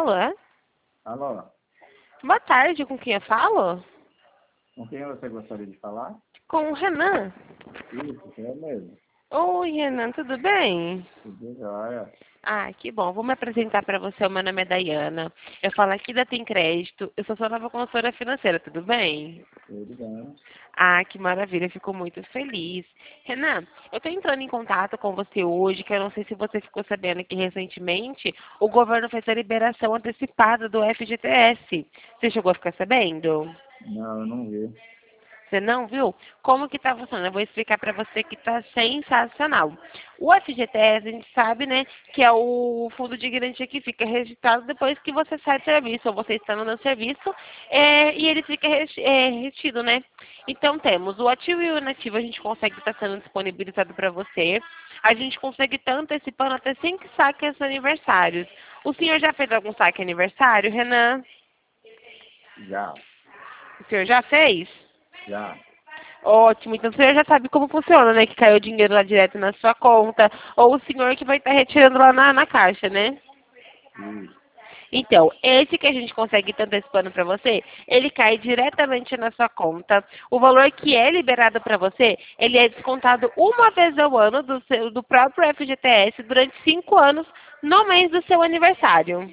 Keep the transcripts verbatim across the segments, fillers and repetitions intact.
falo, é? Alô, Boa tarde, com quem eu falo? com quem você gostaria de falar? Com o Renan. Isso, é mesmo. Oi, Renan, tudo bem? Tudo jóia. Ah, que bom. Vou me apresentar para você. O meu nome é Dayana. Eu falo aqui da Tem Crédito. Eu sou sua nova consultora financeira, tudo bem? Tudo bem. Ah, que maravilha. Fico muito feliz. Renan, eu estou entrando em contato com você hoje, que eu não sei se você ficou sabendo que recentemente o governo fez a liberação antecipada do F G T S. Você chegou a ficar sabendo? Não, eu não vi. Você não viu? Como que está funcionando? Eu vou explicar para você que está sensacional. O F G T S, a gente sabe, né, que é o fundo de garantia que fica registrado depois que você sai do serviço, ou você está no serviço, é, e ele fica re- é, retido, né? Então temos o ativo e o inativo, a gente consegue estar sendo disponibilizado para você. A gente consegue estar antecipando até cinco saques aniversários. O senhor já fez algum saque aniversário, Renan? Já, O senhor já fez? já. Ótimo, então o senhor já sabe como funciona, né? Que caiu o dinheiro lá direto na sua conta, ou o senhor que vai estar retirando lá na, na caixa, né? Isso. Então, esse que a gente consegue estar antecipando para você, ele cai diretamente na sua conta. O valor que é liberado para você, ele é descontado uma vez ao ano do, seu, do próprio F G T S durante cinco anos no mês do seu aniversário.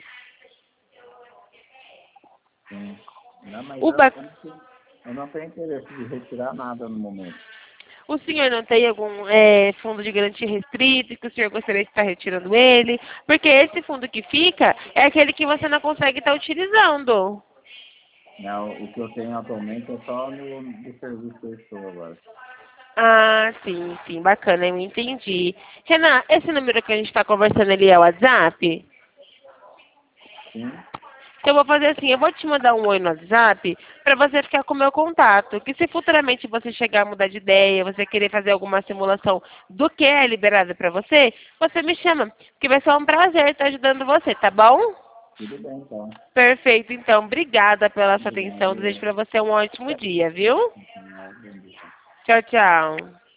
Sim. Não, mas O eu, ba- eu não tenho, eu não tenho interesse de retirar nada no momento. O senhor não tem algum é, fundo de garantia restrito que o senhor gostaria de estar retirando ele? Porque esse fundo que fica é aquele que você não consegue estar utilizando. Não, o que eu tenho atualmente é só no, no serviço que eu estou agora. Ah, sim, sim, bacana, eu entendi. Renan, esse número que a gente está conversando ali é o WhatsApp? Sim? Então eu vou fazer assim, eu vou te mandar um oi no WhatsApp para você ficar com o meu contato. Que se futuramente você chegar a mudar de ideia, você querer fazer alguma simulação do que é liberado para você, você me chama. Que vai ser um prazer estar ajudando você, tá bom? Tudo bem, então. Perfeito, então. Obrigada pela sua atenção. Desejo Obrigado. para você um ótimo dia, viu? Obrigado. Tchau, tchau.